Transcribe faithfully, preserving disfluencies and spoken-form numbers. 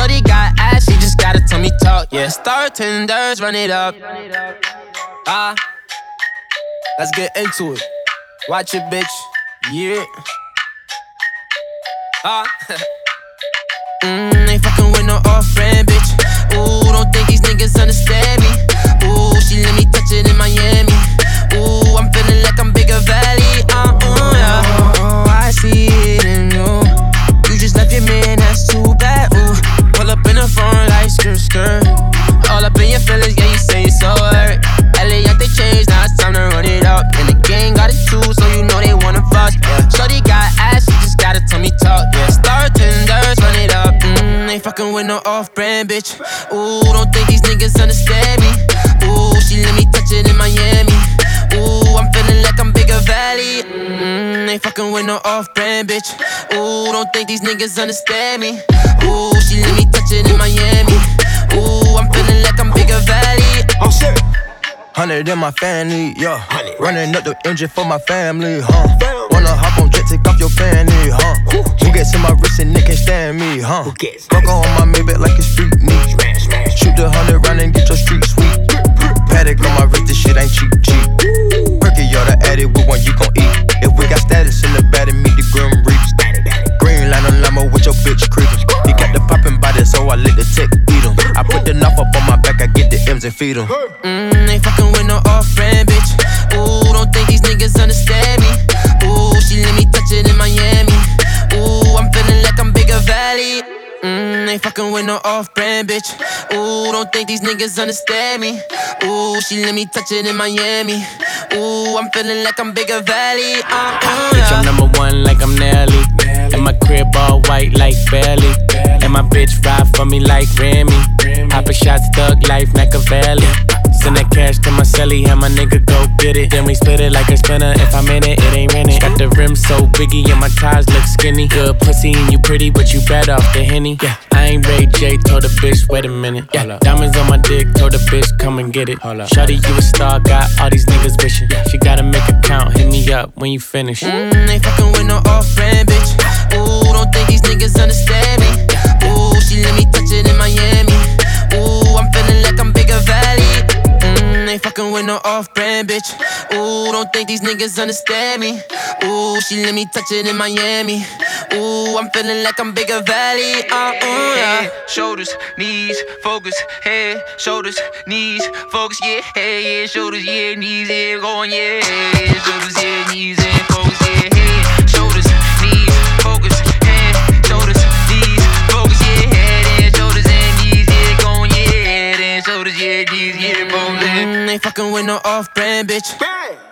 Shorty got ass, she just gotta tell me talk. Yeah, star tenders, run it up. Ah, uh, let's get into it. Watch it, bitch. Yeah. Ah. Uh. mm, ain't fucking with no off-brand, bitch. Ooh, don't think these niggas understand me. Ooh, she let me touch it in Miami. Ooh, I'm feeling like I'm Bigger Valley. Uh, uh, yeah. Oh, I see it in you. You just left your man, that's too bad. Ooh, pull up in the front like skirt, skirt. All up in your feelings, yeah, you say it's so hurt. L A like they changed, now it's time to run it up. And the gang got it too, so you know they wanna fuss. Yeah. Shorty got ass, she just gotta tell me talk. Yeah, star tenders, run it up. Mmm, ain't fucking with no off-brand, bitch. Ooh, don't think these niggas understand me. Ooh, she let me touch it in Miami. Ooh, I'm feeling like I'm Bigger Valley. Mmm, ain't fucking with no off-brand, bitch. Ooh, don't think these niggas understand me. Ooh, she let me touch it in Miami. Ooh, I'm feeling like I'm Bigger Valley. I'm serious. Hundred in my family, yeah. Running up the engine for my family, huh? Wanna hop on jet, take off your fanny, huh? Who gets in my wrist and they can't stand me, huh? Fuck on my Maybach like it's street meat. Shoot the hundred round and get your street sweet. Paddock on my wrist, this shit ain't cheap, cheap. Perky, y'all the addict, with one you gon' eat. If we got status in the bed and meet the Grim Reaps. Green line on limo with your bitch creepin'. He got the poppin' body, so I let the tech beat him. I put the knife up on my back, I get the M's and feed him. Mmm, ain't fucking with no off-brand, bitch. Ooh, don't think these niggas understand me. Ooh, she let me touch it in Miami. Ooh, I'm feeling like I'm Bigger Valley. Mmm, ain't fucking with no off-brand, bitch. Ooh, don't think these niggas understand me. Ooh, she let me touch it in Miami. Ooh, I'm feeling like I'm Bigger Valley. Uh, uh, bitch, I'm number one like I'm Nelly. And my crib all white like Belly. And my bitch ride for me like Remy. Poppin' shots, thug life, Machiavelli. Send that cash to my celly, have my nigga go get it. Then we split it like a spinner. If I'm in it, it ain't rented. Got the rim so biggie and my ties look skinny. Good pussy and you pretty, but you bad off the Henny. Yeah, I ain't Ray J, told the bitch, wait a minute. Yeah, diamonds on my dick, told the bitch, come and get it. Shawty, you a star, got all these niggas wishing. She gotta make a count, hit me up when you finish. Mmm, ain't fucking with no off-brand, bitch. Ooh, don't think these niggas understand me. Ooh, she let me touch it in Miami. Ooh, I'm feeling like I'm Bigger Valley. Mmm, ain't fucking with no off-brand, bitch. Ooh, don't think these niggas understand me. Ooh, she let me touch it in Miami. Ooh, I'm feeling like I'm Bigger Valley. Uh, uh, yeah. Shoulders, knees, focus, head, shoulders, knees, focus, yeah, head, yeah, shoulders, yeah, knees, yeah, going, yeah, shoulders, yeah, knees, and focus, yeah, head, shoulders, knees, focus, head, shoulders, knees, focus, yeah, head, and shoulders, and knees, yeah, going, yeah, head, and shoulders, yeah, knees, yeah, focus. Mm, ain't fucking with no off-brand, bitch. Bang!